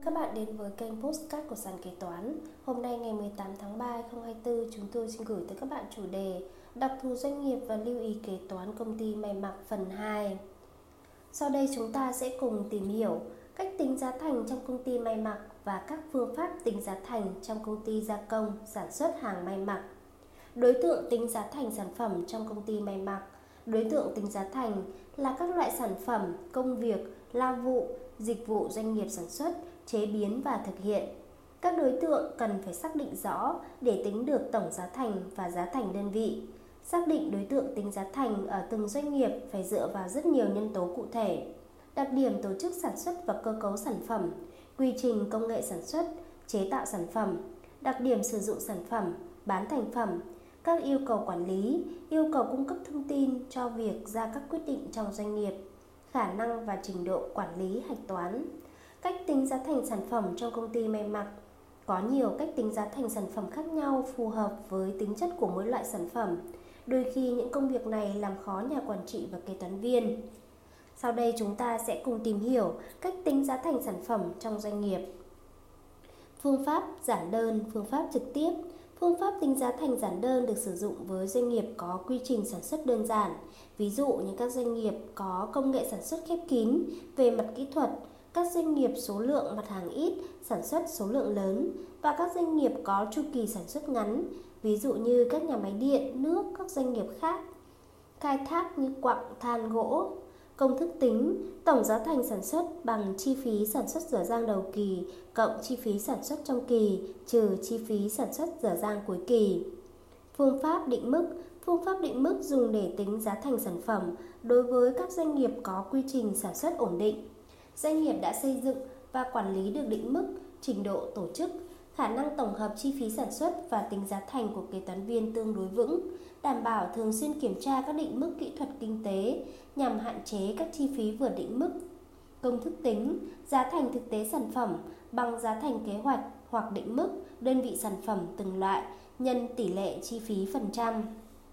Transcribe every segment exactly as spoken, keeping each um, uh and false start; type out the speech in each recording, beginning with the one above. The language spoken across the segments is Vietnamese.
Các bạn đến với kênh Podcast của Sàn Kế Toán. Hôm nay ngày mười tám tháng ba năm hai nghìn không trăm hai mươi tư, chúng tôi xin gửi tới các bạn chủ đề đặc thù doanh nghiệp và lưu ý kế toán công ty may mặc phần hai. Sau đây chúng ta sẽ cùng tìm hiểu cách tính giá thành trong công ty may mặc và các phương pháp tính giá thành trong công ty gia công, sản xuất hàng may mặc. Đối tượng tính giá thành sản phẩm trong công ty may mặc. Đối tượng tính giá thành là các loại sản phẩm, công việc, lao vụ, dịch vụ doanh nghiệp sản xuất, chế biến và thực hiện. Các đối tượng cần phải xác định rõ để tính được tổng giá thành và giá thành đơn vị. Xác định đối tượng tính giá thành ở từng doanh nghiệp phải dựa vào rất nhiều nhân tố cụ thể: đặc điểm tổ chức sản xuất và cơ cấu sản phẩm, quy trình công nghệ sản xuất, chế tạo sản phẩm, đặc điểm sử dụng sản phẩm, bán thành phẩm, các yêu cầu quản lý, yêu cầu cung cấp thông tin cho việc ra các quyết định trong doanh nghiệp, khả năng và trình độ quản lý hạch toán. Cách tính giá thành sản phẩm trong công ty may mặc. Có nhiều cách tính giá thành sản phẩm khác nhau phù hợp với tính chất của mỗi loại sản phẩm. Đôi khi những công việc này làm khó nhà quản trị và kế toán viên. Sau đây chúng ta sẽ cùng tìm hiểu cách tính giá thành sản phẩm trong doanh nghiệp. Phương pháp giản đơn, phương pháp trực tiếp. Phương pháp tính giá thành giản đơn được sử dụng với doanh nghiệp có quy trình sản xuất đơn giản, ví dụ như các doanh nghiệp có công nghệ sản xuất khép kín về mặt kỹ thuật, các doanh nghiệp số lượng mặt hàng ít, sản xuất số lượng lớn, và các doanh nghiệp có chu kỳ sản xuất ngắn, ví dụ như các nhà máy điện, nước, các doanh nghiệp khác. Khai thác như quặng, than, gỗ. Công thức tính: tổng giá thành sản xuất bằng chi phí sản xuất dở dang đầu kỳ cộng chi phí sản xuất trong kỳ trừ chi phí sản xuất dở dang cuối kỳ. Phương pháp định mức. Phương pháp định mức dùng để tính giá thành sản phẩm đối với các doanh nghiệp có quy trình sản xuất ổn định. Doanh nghiệp đã xây dựng và quản lý được định mức, trình độ tổ chức, khả năng tổng hợp chi phí sản xuất và tính giá thành của kế toán viên tương đối vững, đảm bảo thường xuyên kiểm tra các định mức kỹ thuật kinh tế nhằm hạn chế các chi phí vượt định mức. Công thức tính: giá thành thực tế sản phẩm bằng giá thành kế hoạch hoặc định mức đơn vị sản phẩm từng loại nhân tỷ lệ chi phí phần trăm.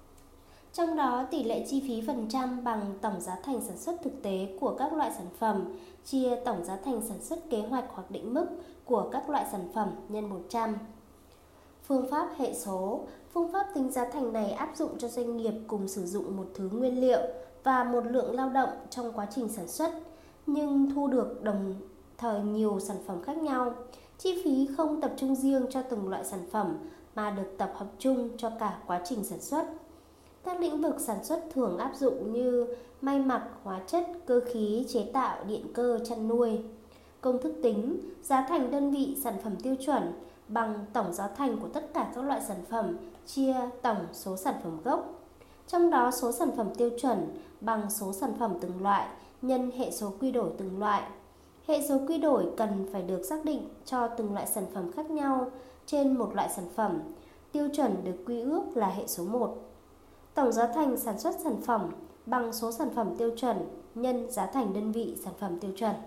Trong đó, tỷ lệ chi phí phần trăm bằng tổng giá thành sản xuất thực tế của các loại sản phẩm chia tổng giá thành sản xuất kế hoạch hoặc định mức của các loại sản phẩm nhân một trăm. Phương pháp hệ số. Phương pháp tính giá thành này áp dụng cho doanh nghiệp cùng sử dụng một thứ nguyên liệu và một lượng lao động trong quá trình sản xuất, nhưng thu được đồng thời nhiều sản phẩm khác nhau. Chi phí không tập trung riêng cho từng loại sản phẩm mà được tập hợp chung cho cả quá trình sản xuất. Các lĩnh vực sản xuất thường áp dụng như may mặc, hóa chất, cơ khí, chế tạo, điện cơ, chăn nuôi. Công thức tính: giá thành đơn vị sản phẩm tiêu chuẩn bằng tổng giá thành của tất cả các loại sản phẩm chia tổng số sản phẩm gốc. Trong đó số sản phẩm tiêu chuẩn bằng số sản phẩm từng loại nhân hệ số quy đổi từng loại. Hệ số quy đổi cần phải được xác định cho từng loại sản phẩm khác nhau trên một loại sản phẩm. Tiêu chuẩn được quy ước là hệ số một. Tổng giá thành sản xuất sản phẩm bằng số sản phẩm tiêu chuẩn nhân giá thành đơn vị sản phẩm tiêu chuẩn.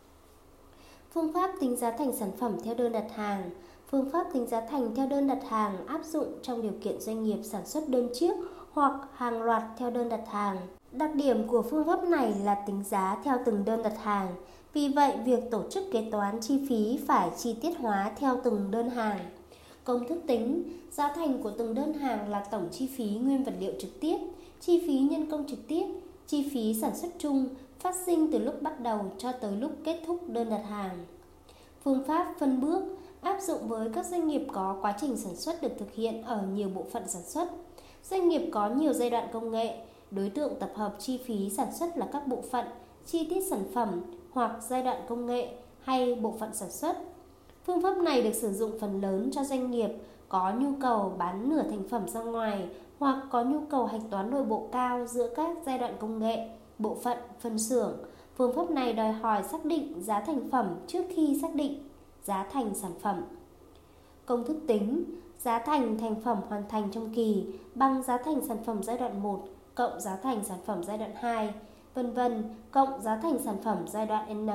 Phương pháp tính giá thành sản phẩm theo đơn đặt hàng. Phương pháp tính giá thành theo đơn đặt hàng áp dụng trong điều kiện doanh nghiệp sản xuất đơn chiếc hoặc hàng loạt theo đơn đặt hàng. Đặc điểm của phương pháp này là tính giá theo từng đơn đặt hàng. Vì vậy, việc tổ chức kế toán chi phí phải chi tiết hóa theo từng đơn hàng. Công thức tính: giá thành của từng đơn hàng là tổng chi phí nguyên vật liệu trực tiếp, chi phí nhân công trực tiếp, chi phí sản xuất chung phát sinh từ lúc bắt đầu cho tới lúc kết thúc đơn đặt hàng. Phương pháp phân bước áp dụng với các doanh nghiệp có quá trình sản xuất được thực hiện ở nhiều bộ phận sản xuất. Doanh nghiệp có nhiều giai đoạn công nghệ, đối tượng tập hợp chi phí sản xuất là các bộ phận, chi tiết sản phẩm hoặc giai đoạn công nghệ hay bộ phận sản xuất. Phương pháp này được sử dụng phần lớn cho doanh nghiệp có nhu cầu bán nửa thành phẩm ra ngoài hoặc có nhu cầu hạch toán nội bộ cao giữa các giai đoạn công nghệ, bộ phận, phân xưởng. Phương pháp này đòi hỏi xác định giá thành phẩm trước khi xác định giá thành sản phẩm. Công thức tính: giá thành thành phẩm hoàn thành trong kỳ bằng giá thành sản phẩm giai đoạn một cộng giá thành sản phẩm giai đoạn hai, vân vân cộng giá thành sản phẩm giai đoạn N.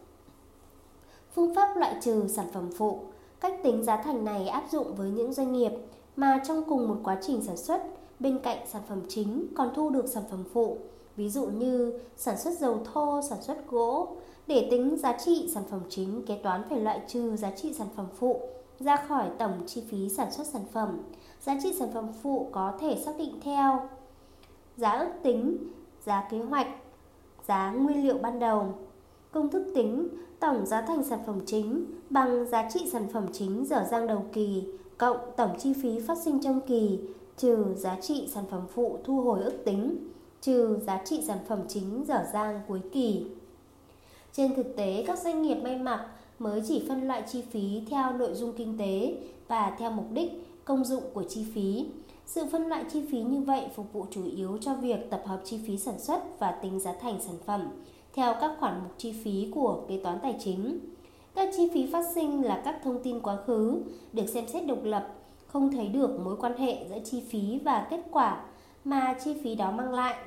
Phương pháp loại trừ sản phẩm phụ. Cách tính giá thành này áp dụng với những doanh nghiệp mà trong cùng một quá trình sản xuất, bên cạnh sản phẩm chính còn thu được sản phẩm phụ, ví dụ như sản xuất dầu thô, sản xuất gỗ. Để tính giá trị sản phẩm chính, kế toán phải loại trừ giá trị sản phẩm phụ ra khỏi tổng chi phí sản xuất sản phẩm. Giá trị sản phẩm phụ có thể xác định theo giá ước tính, giá kế hoạch, giá nguyên liệu ban đầu. Công thức tính tổng giá thành sản phẩm chính bằng giá trị sản phẩm chính dở dang đầu kỳ cộng tổng chi phí phát sinh trong kỳ trừ giá trị sản phẩm phụ thu hồi ước tính trừ giá trị sản phẩm chính dở dang cuối kỳ. Trên thực tế, các doanh nghiệp may mặc mới chỉ phân loại chi phí theo nội dung kinh tế và theo mục đích, công dụng của chi phí. Sự phân loại chi phí như vậy phục vụ chủ yếu cho việc tập hợp chi phí sản xuất và tính giá thành sản phẩm theo các khoản mục chi phí của kế toán tài chính. Các chi phí phát sinh là các thông tin quá khứ, được xem xét độc lập, không thấy được mối quan hệ giữa chi phí và kết quả mà chi phí đó mang lại.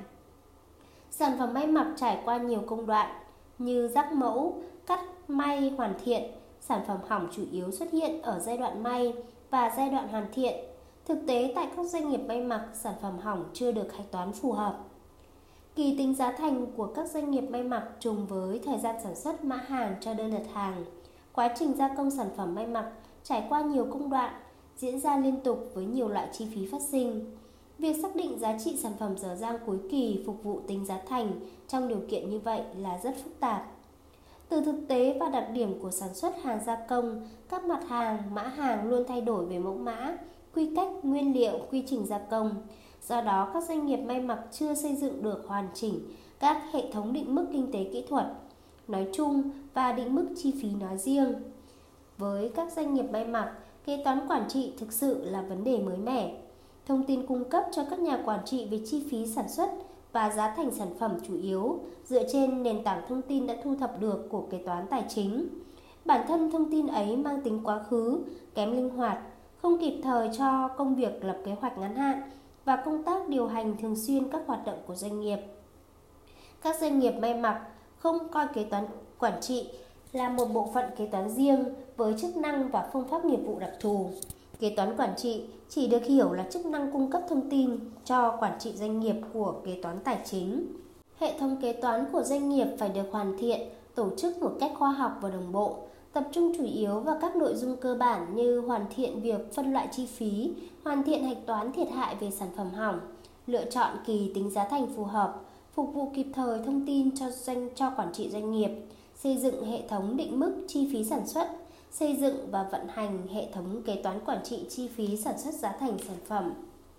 Sản phẩm may mặc trải qua nhiều công đoạn như ráp mẫu, cắt, may, hoàn thiện. Sản phẩm hỏng chủ yếu xuất hiện ở giai đoạn may và giai đoạn hoàn thiện. Thực tế, tại các doanh nghiệp may mặc, sản phẩm hỏng chưa được hạch toán phù hợp. Kỳ tính giá thành của các doanh nghiệp may mặc trùng với thời gian sản xuất mã hàng cho đơn đặt hàng. Quá trình gia công sản phẩm may mặc trải qua nhiều công đoạn, diễn ra liên tục với nhiều loại chi phí phát sinh. Việc xác định giá trị sản phẩm dở dang cuối kỳ phục vụ tính giá thành trong điều kiện như vậy là rất phức tạp. Từ thực tế và đặc điểm của sản xuất hàng gia công, các mặt hàng, mã hàng luôn thay đổi về mẫu mã, quy cách, nguyên liệu, quy trình gia công. Do đó, các doanh nghiệp may mặc chưa xây dựng được hoàn chỉnh các hệ thống định mức kinh tế kỹ thuật nói chung và định mức chi phí nói riêng. Với các doanh nghiệp may mặc, kế toán quản trị thực sự là vấn đề mới mẻ. Thông tin cung cấp cho các nhà quản trị về chi phí sản xuất và giá thành sản phẩm chủ yếu dựa trên nền tảng thông tin đã thu thập được của kế toán tài chính. Bản thân thông tin ấy mang tính quá khứ, kém linh hoạt, không kịp thời cho công việc lập kế hoạch ngắn hạn và công tác điều hành thường xuyên các hoạt động của doanh nghiệp. Các doanh nghiệp may mặc không coi kế toán quản trị là một bộ phận kế toán riêng với chức năng và phương pháp nghiệp vụ đặc thù. Kế toán quản trị chỉ được hiểu là chức năng cung cấp thông tin cho quản trị doanh nghiệp của kế toán tài chính. Hệ thống kế toán của doanh nghiệp phải được hoàn thiện, tổ chức một cách khoa học và đồng bộ, tập trung chủ yếu vào các nội dung cơ bản như hoàn thiện việc phân loại chi phí, hoàn thiện hạch toán thiệt hại về sản phẩm hỏng, lựa chọn kỳ tính giá thành phù hợp, phục vụ kịp thời thông tin cho doanh cho quản trị doanh nghiệp, xây dựng hệ thống định mức chi phí sản xuất, xây dựng và vận hành hệ thống kế toán quản trị chi phí sản xuất giá thành sản phẩm.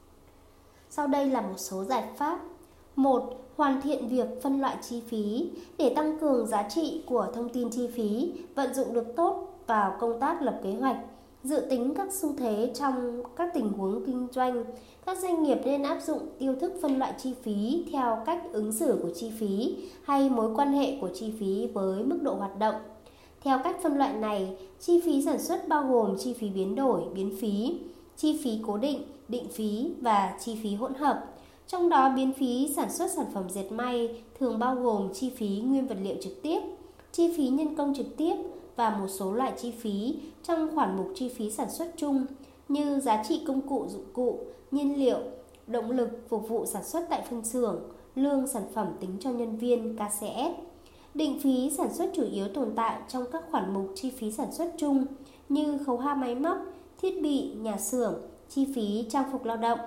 Sau đây là một số giải pháp. một. Hoàn thiện việc phân loại chi phí để tăng cường giá trị của thông tin chi phí, vận dụng được tốt vào công tác lập kế hoạch, dự tính các xu thế trong các tình huống kinh doanh. Các doanh nghiệp nên áp dụng tiêu thức phân loại chi phí theo cách ứng xử của chi phí hay mối quan hệ của chi phí với mức độ hoạt động. Theo cách phân loại này, chi phí sản xuất bao gồm chi phí biến đổi, biến phí, chi phí cố định, định phí và chi phí hỗn hợp. Trong đó, biến phí sản xuất sản phẩm dệt may thường bao gồm chi phí nguyên vật liệu trực tiếp, chi phí nhân công trực tiếp và một số loại chi phí trong khoản mục chi phí sản xuất chung như giá trị công cụ dụng cụ, nhiên liệu, động lực phục vụ sản xuất tại phân xưởng, lương sản phẩm tính cho nhân viên K C S. Định phí sản xuất chủ yếu tồn tại trong các khoản mục chi phí sản xuất chung như khấu hao máy móc, thiết bị, nhà xưởng, chi phí trang phục lao động.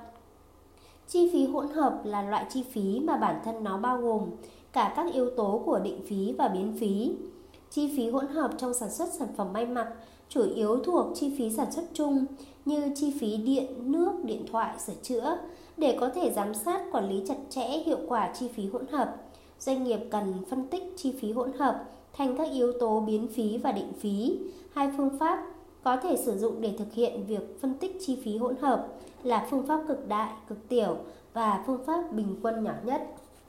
Chi phí hỗn hợp là loại chi phí mà bản thân nó bao gồm cả các yếu tố của định phí và biến phí. Chi phí hỗn hợp trong sản xuất sản phẩm may mặc chủ yếu thuộc chi phí sản xuất chung như chi phí điện, nước, điện thoại, sửa chữa. Để có thể giám sát, quản lý chặt chẽ hiệu quả chi phí hỗn hợp, doanh nghiệp cần phân tích chi phí hỗn hợp thành các yếu tố biến phí và định phí. Hai phương pháp có thể sử dụng để thực hiện việc phân tích chi phí hỗn hợp là phương pháp cực đại, cực tiểu và phương pháp bình quân nhỏ nhất.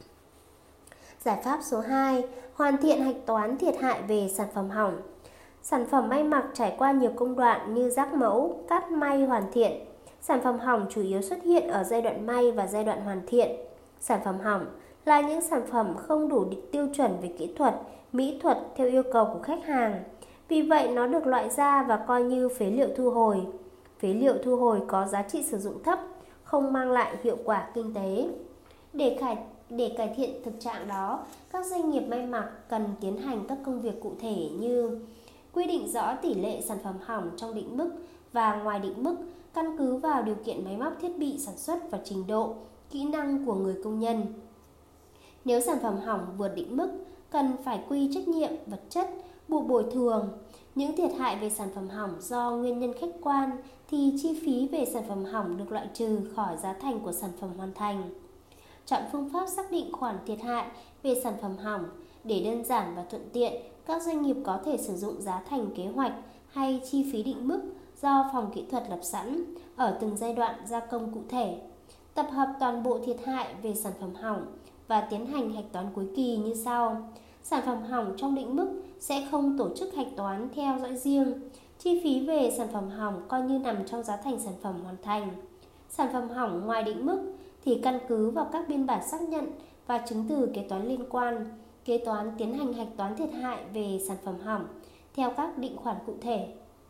Giải pháp số hai. Hoàn thiện hạch toán thiệt hại về sản phẩm hỏng. Sản phẩm may mặc trải qua nhiều công đoạn như ráp mẫu, cắt, may, hoàn thiện. Sản phẩm hỏng chủ yếu xuất hiện ở giai đoạn may và giai đoạn hoàn thiện. Sản phẩm hỏng là những sản phẩm không đủ tiêu chuẩn về kỹ thuật, mỹ thuật theo yêu cầu của khách hàng. Vì vậy, nó được loại ra và coi như phế liệu thu hồi. Phế liệu thu hồi có giá trị sử dụng thấp, không mang lại hiệu quả kinh tế. Để cải để cải thiện thực trạng đó, các doanh nghiệp may mặc cần tiến hành các công việc cụ thể như quy định rõ tỷ lệ sản phẩm hỏng trong định mức và ngoài định mức, căn cứ vào điều kiện máy móc thiết bị sản xuất và trình độ, kỹ năng của người công nhân. Nếu sản phẩm hỏng vượt định mức, cần phải quy trách nhiệm vật chất, buộc bồi thường. Những thiệt hại về sản phẩm hỏng do nguyên nhân khách quan thì chi phí về sản phẩm hỏng được loại trừ khỏi giá thành của sản phẩm hoàn thành. Chọn phương pháp xác định khoản thiệt hại về sản phẩm hỏng để đơn giản và thuận tiện. Các doanh nghiệp có thể sử dụng giá thành kế hoạch hay chi phí định mức do phòng kỹ thuật lập sẵn ở từng giai đoạn gia công cụ thể. Tập hợp toàn bộ thiệt hại về sản phẩm hỏng và tiến hành hạch toán cuối kỳ như sau. Sản phẩm hỏng trong định mức sẽ không tổ chức hạch toán theo dõi riêng. Chi phí về sản phẩm hỏng coi như nằm trong giá thành sản phẩm hoàn thành. Sản phẩm hỏng ngoài định mức thì căn cứ vào các biên bản xác nhận và chứng từ kế toán liên quan. Kế toán tiến hành hạch toán thiệt hại về sản phẩm hỏng theo các định khoản cụ thể.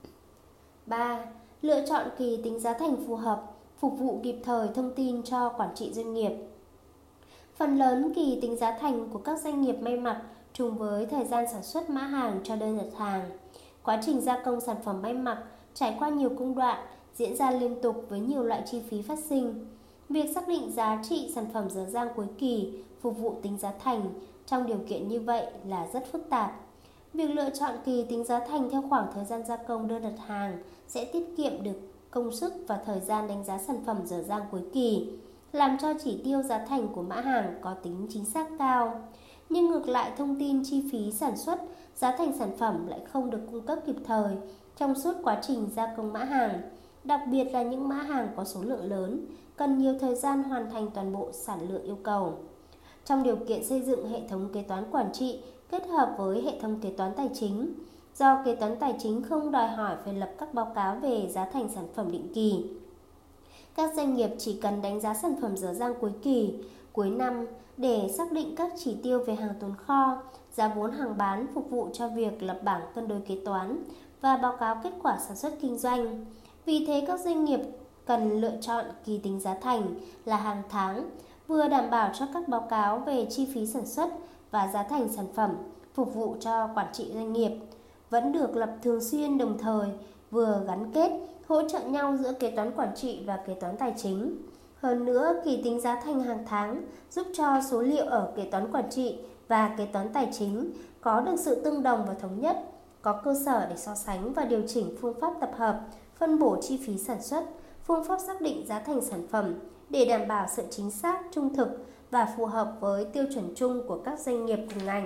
ba. Lựa chọn kỳ tính giá thành phù hợp, phục vụ kịp thời thông tin cho quản trị doanh nghiệp. Phần lớn kỳ tính giá thành của các doanh nghiệp may mặc trùng với thời gian sản xuất mã hàng cho đơn đặt hàng. Quá trình gia công sản phẩm may mặc trải qua nhiều công đoạn, diễn ra liên tục với nhiều loại chi phí phát sinh. Việc xác định giá trị sản phẩm dở dang cuối kỳ phục vụ tính giá thành trong điều kiện như vậy là rất phức tạp. Việc lựa chọn kỳ tính giá thành theo khoảng thời gian gia công đơn đặt hàng sẽ tiết kiệm được công sức và thời gian đánh giá sản phẩm dở dang cuối kỳ, làm cho chỉ tiêu giá thành của mã hàng có tính chính xác cao. Nhưng ngược lại, thông tin chi phí sản xuất, giá thành sản phẩm lại không được cung cấp kịp thời trong suốt quá trình gia công mã hàng, đặc biệt là những mã hàng có số lượng lớn, cần nhiều thời gian hoàn thành toàn bộ sản lượng yêu cầu. Trong điều kiện xây dựng hệ thống kế toán quản trị kết hợp với hệ thống kế toán tài chính, do kế toán tài chính không đòi hỏi phải lập các báo cáo về giá thành sản phẩm định kỳ, các doanh nghiệp chỉ cần đánh giá sản phẩm dở dang cuối kỳ, cuối năm để xác định các chỉ tiêu về hàng tồn kho, giá vốn hàng bán phục vụ cho việc lập bảng cân đối kế toán và báo cáo kết quả sản xuất kinh doanh. Vì thế, các doanh nghiệp cần lựa chọn kỳ tính giá thành là hàng tháng, vừa đảm bảo cho các báo cáo về chi phí sản xuất và giá thành sản phẩm phục vụ cho quản trị doanh nghiệp, vẫn được lập thường xuyên, đồng thời vừa gắn kết, hỗ trợ nhau giữa kế toán quản trị và kế toán tài chính. Hơn nữa, kỳ tính giá thành hàng tháng giúp cho số liệu ở kế toán quản trị và kế toán tài chính có được sự tương đồng và thống nhất, có cơ sở để so sánh và điều chỉnh phương pháp tập hợp, phân bổ chi phí sản xuất, phương pháp xác định giá thành sản phẩm để đảm bảo sự chính xác, trung thực và phù hợp với tiêu chuẩn chung của các doanh nghiệp cùng ngành.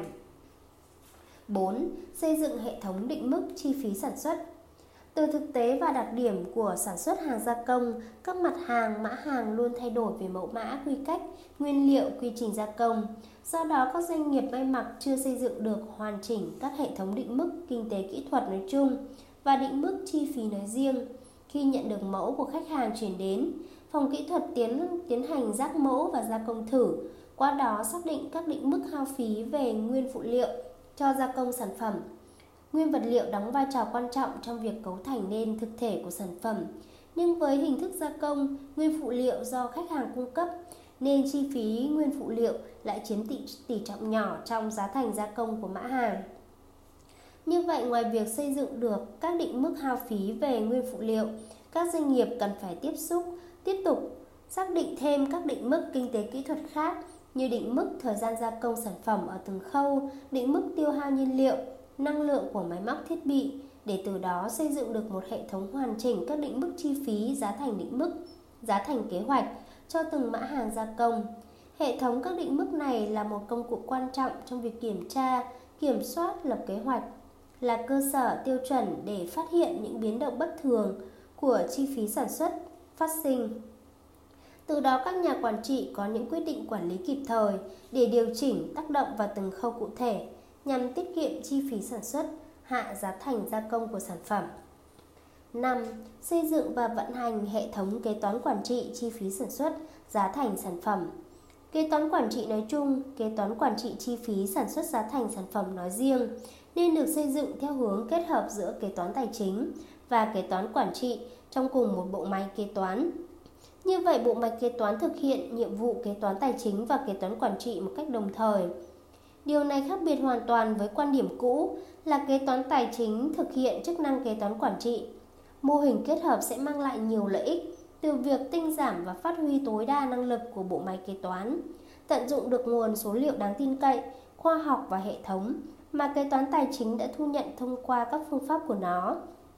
bốn. Xây dựng hệ thống định mức chi phí sản xuất. Từ thực tế và đặc điểm của sản xuất hàng gia công, các mặt hàng, mã hàng luôn thay đổi về mẫu mã, quy cách, nguyên liệu, quy trình gia công. Do đó, các doanh nghiệp may mặc chưa xây dựng được hoàn chỉnh các hệ thống định mức kinh tế kỹ thuật nói chung và định mức chi phí nói riêng. Khi nhận được mẫu của khách hàng chuyển đến, phòng kỹ thuật tiến tiến hành ráp mẫu và gia công thử, qua đó xác định các định mức hao phí về nguyên phụ liệu cho gia công sản phẩm. Nguyên vật liệu đóng vai trò quan trọng trong việc cấu thành nên thực thể của sản phẩm, nhưng với hình thức gia công, nguyên phụ liệu do khách hàng cung cấp, nên chi phí nguyên phụ liệu lại chiếm tỷ, tỷ trọng nhỏ trong giá thành gia công của mã hàng. Như vậy, ngoài việc xây dựng được các định mức hao phí về nguyên phụ liệu, các doanh nghiệp cần phải tiếp xúc, tiếp tục xác định thêm các định mức kinh tế kỹ thuật khác như định mức thời gian gia công sản phẩm ở từng khâu, định mức tiêu hao nhiên liệu, năng lượng của máy móc thiết bị, để từ đó xây dựng được một hệ thống hoàn chỉnh các định mức chi phí, giá thành định mức, giá thành kế hoạch cho từng mã hàng gia công. Hệ thống các định mức này là một công cụ quan trọng trong việc kiểm tra, kiểm soát, lập kế hoạch, là cơ sở tiêu chuẩn để phát hiện những biến động bất thường của chi phí sản xuất phát sinh. Từ đó, các nhà quản trị có những quyết định quản lý kịp thời để điều chỉnh tác động vào từng khâu cụ thể nhằm tiết kiệm chi phí sản xuất, hạ giá thành gia công của sản phẩm. năm. Xây dựng và vận hành hệ thống kế toán quản trị chi phí sản xuất, giá thành sản phẩm. Kế toán quản trị nói chung, kế toán quản trị chi phí sản xuất giá thành sản phẩm nói riêng nên được xây dựng theo hướng kết hợp giữa kế toán tài chính và kế toán quản trị trong cùng một bộ máy kế toán. Như vậy, bộ máy kế toán thực hiện nhiệm vụ kế toán tài chính và kế toán quản trị một cách đồng thời. Điều này khác biệt hoàn toàn với quan điểm cũ là kế toán tài chính thực hiện chức năng kế toán quản trị. Mô hình kết hợp sẽ mang lại nhiều lợi ích từ việc tinh giảm và phát huy tối đa năng lực của bộ máy kế toán, tận dụng được nguồn số liệu đáng tin cậy, khoa học và hệ thống mà kế toán tài chính đã thu nhận thông qua các phương pháp của nó.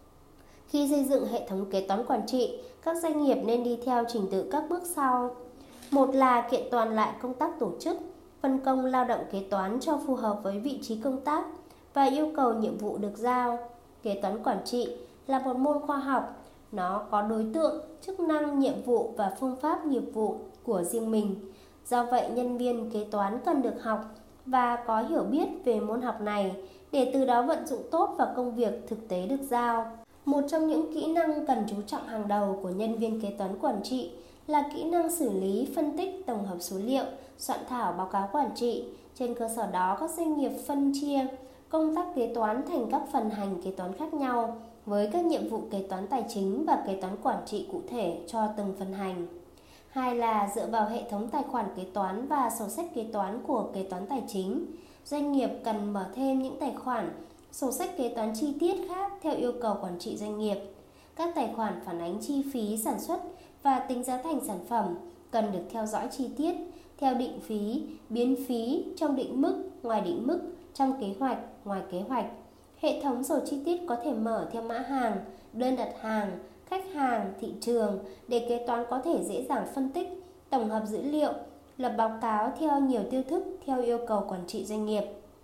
Khi xây dựng hệ thống kế toán quản trị, các doanh nghiệp nên đi theo trình tự các bước sau. Một là kiện toàn lại công tác tổ chức, phân công lao động kế toán cho phù hợp với vị trí công tác và yêu cầu nhiệm vụ được giao. Kế toán quản trị là một môn khoa học, nó có đối tượng, chức năng, nhiệm vụ và phương pháp nghiệp vụ của riêng mình. Do vậy, nhân viên kế toán cần được học và có hiểu biết về môn học này để từ đó vận dụng tốt vào công việc thực tế được giao. Một trong những kỹ năng cần chú trọng hàng đầu của nhân viên kế toán quản trị là kỹ năng xử lý, phân tích, tổng hợp số liệu, soạn thảo báo cáo quản trị. Trên cơ sở đó, các doanh nghiệp phân chia công tác kế toán thành các phần hành kế toán khác nhau với các nhiệm vụ kế toán tài chính và kế toán quản trị cụ thể cho từng phần hành. Hai là dựa vào hệ thống tài khoản kế toán và sổ sách kế toán của kế toán tài chính. Doanh nghiệp cần mở thêm những tài khoản, sổ sách kế toán chi tiết khác theo yêu cầu quản trị doanh nghiệp. Các tài khoản phản ánh chi phí sản xuất và tính giá thành sản phẩm cần được theo dõi chi tiết, theo định phí, biến phí, trong định mức, ngoài định mức, trong kế hoạch, ngoài kế hoạch. Hệ thống sổ chi tiết có thể mở theo mã hàng, đơn đặt hàng, khách hàng, thị trường để kế toán có thể dễ dàng phân tích, tổng hợp dữ liệu, lập báo cáo theo nhiều tiêu thức theo yêu cầu quản trị doanh nghiệp.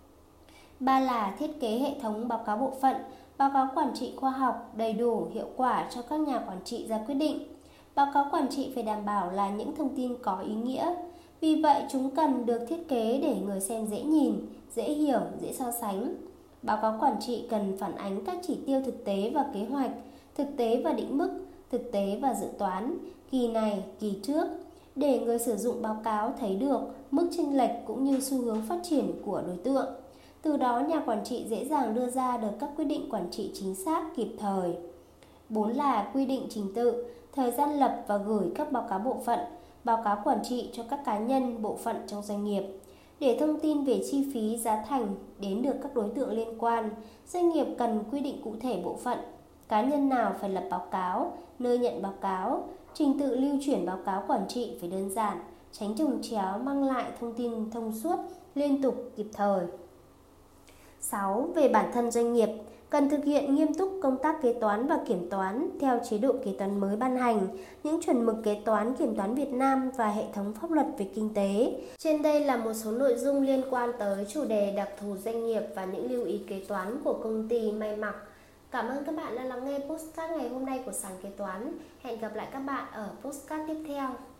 Ba là thiết kế hệ thống báo cáo bộ phận, báo cáo quản trị khoa học, đầy đủ, hiệu quả cho các nhà quản trị ra quyết định. Báo cáo quản trị phải đảm bảo là những thông tin có ý nghĩa. Vì vậy, chúng cần được thiết kế để người xem dễ nhìn, dễ hiểu, dễ so sánh. Báo cáo quản trị cần phản ánh các chỉ tiêu thực tế và kế hoạch, thực tế và định mức, thực tế và dự toán, kỳ này, kỳ trước, để người sử dụng báo cáo thấy được mức chênh lệch cũng như xu hướng phát triển của đối tượng. Từ đó, nhà quản trị dễ dàng đưa ra được các quyết định quản trị chính xác, kịp thời. Bốn là quy định trình tự, thời gian lập và gửi các báo cáo bộ phận, báo cáo quản trị cho các cá nhân, bộ phận trong doanh nghiệp. Để thông tin về chi phí, giá thành đến được các đối tượng liên quan, doanh nghiệp cần quy định cụ thể bộ phận, cá nhân nào phải lập báo cáo, nơi nhận báo cáo, trình tự lưu chuyển báo cáo quản trị phải đơn giản, tránh chồng chéo, mang lại thông tin thông suốt, liên tục, kịp thời. sáu. Về bản thân doanh nghiệp, cần thực hiện nghiêm túc công tác kế toán và kiểm toán theo chế độ kế toán mới ban hành, những chuẩn mực kế toán kiểm toán Việt Nam và hệ thống pháp luật về kinh tế. Trên đây là một số nội dung liên quan tới chủ đề đặc thù doanh nghiệp và những lưu ý kế toán của công ty may mặc. Cảm ơn các bạn đã lắng nghe podcast ngày hôm nay của Sàn Kế Toán. Hẹn gặp lại các bạn ở podcast tiếp theo.